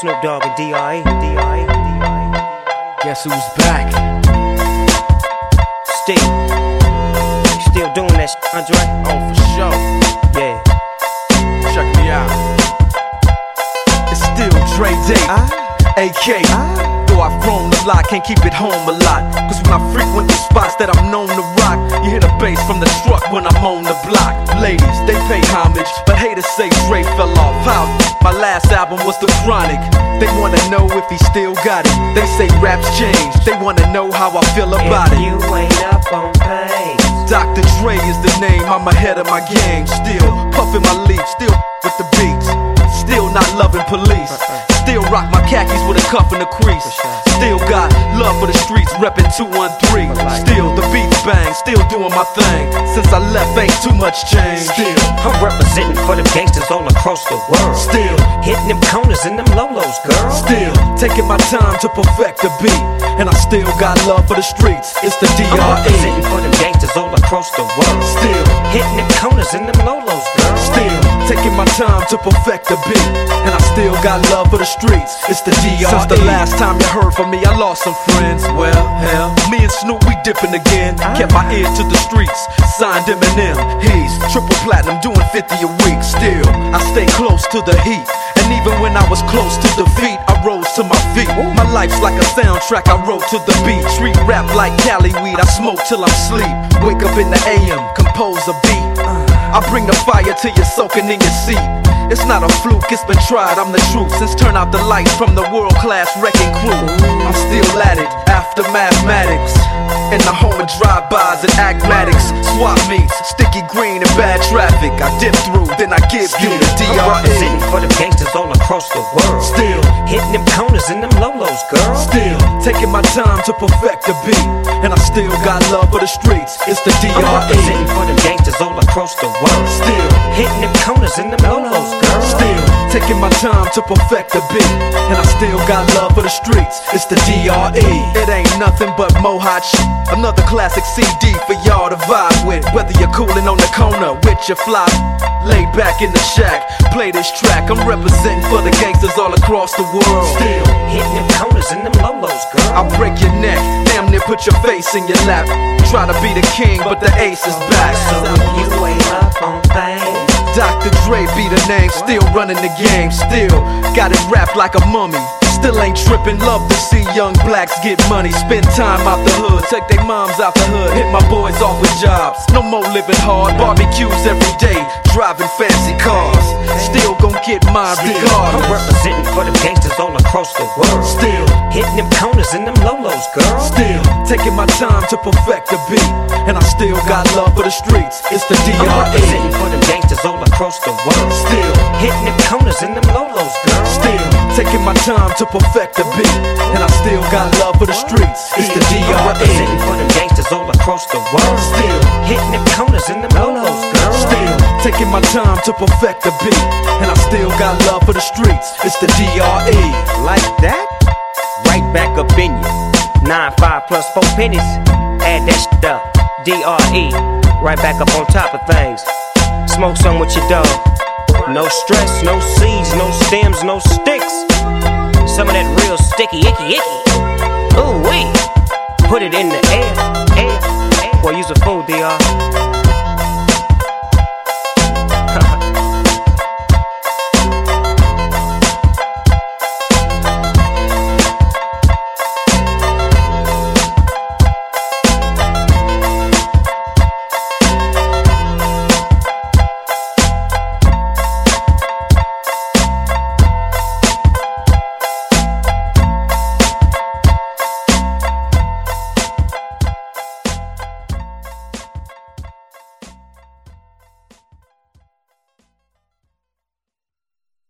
Snoop Dogg and D.R.E. Guess who's back? Still doing that shit, Andre? Oh, for sure. Yeah. Check me out. It's still Dre Day, AK. Though I've grown a lot, can't keep it home a lot. Cause when I frequent the spots that I'm known to rock, you hear the bass from the truck when I'm on the block. Ladies, they pay homage, but haters say Dre fell off. How? My last album was The Chronic. They wanna know if he still got it. They say raps changed, they wanna know how I feel about If it. you ain't up on pace, Dr. Dre is the name, I'm ahead of my game. Still puffin' my leaf, still with the beats. Still not loving police. Still rock my khakis with a cuff and a crease. Still got love for the streets, reppin' 213. Still the beats bang, still doing my thing. Since I left, ain't too much change. Still I'm representing for them gangsters all across the world. Still hitting them corners and them lolos, girl. Still taking my time to perfect the beat. And I still got love for the streets. It's the I'm D.R.E. representing for them gangsters all across the world. Still hitting them corners and them lolos, girl. Still taking my time to perfect the beat. And I still got love for the streets. It's the D.R.E. Since the last time you heard from me, I lost some friends. Well, hell, me and Snoop, we dipping again. Kept my ear to the streets, signed Eminem. He's triple platinum, doing 50 a week. Still, I stay close to the heat. And even when I was close to defeat, I rose to my feet. My life's like a soundtrack, I wrote to the beat. Street rap like Cali weed, I smoke till I'm sleep. Wake up in the AM, compose a beat. I bring the fire till you're soaking in your seat. It's not a fluke, it's been tried, I'm the truth. Since turn out the lights from the world-class wrecking crew, I'm still at it, after mathematics. In the home of drive-bys and acmatics. Swap meets, sticky green and bad traffic. I dip through, then I give you the I'm D.R.E. representing for them gangsters all across the world. Still hitting them corners and them lolos, girl. Still taking my time to perfect the beat. And I still got love for the streets. It's the I'm D.R.E. representing for them gangsters all across the world. Still hitting them corners and them lolos, girl. Still taking my time to perfect the beat. And I still got love for the streets. It's the D.R.E. It ain't nothing but mohawk shit. Another classic CD for y'all to vibe with. Whether you're coolin' on the corner with your fly, laid back in the shack, play this track. I'm representing for the gangsters all across the world. Still hitting them corners and them lolos, girl. I'll break your neck, damn near put your face in your lap. Try to be the king, but the ace is back. So if you ain't up on things, Dr. Dre be the name, still running the game. Still got it wrapped like a mummy. Still ain't trippin', love to see young blacks get money. Spend time out the hood, take their moms out the hood. Hit my boys off with jobs, no more living hard. Barbecues every day, driving fancy cars. Still gon' get mine I'm regardless. representing for them gangsters all across the world. Still hitting them corners and them lolos, girl. Still taking my time to perfect the beat. And I still got love for the streets. It's the I'm D.R.E. representing for them gangsters all across the world. Still hitting them corners and them lolos, girl. Still taking my time to perfect the beat. And I still got love for the streets. It's the I'm D.R.E. representing for them gangsters all across the world. Still hitting them corners and them lolos, girl. Still taking my time to perfect the beat. And I still got love for the streets. It's the D.R.E. Like that? Right back up in you. 9-5 plus 4 pennies. Add that shit up. D.R.E. Right back up on top of things. Smoke some with your dog. No stress, no seeds, no stems, no sticks. Some of that real sticky, icky. Ooh wee. Put it in the air. Boy, you's a fool, D.R.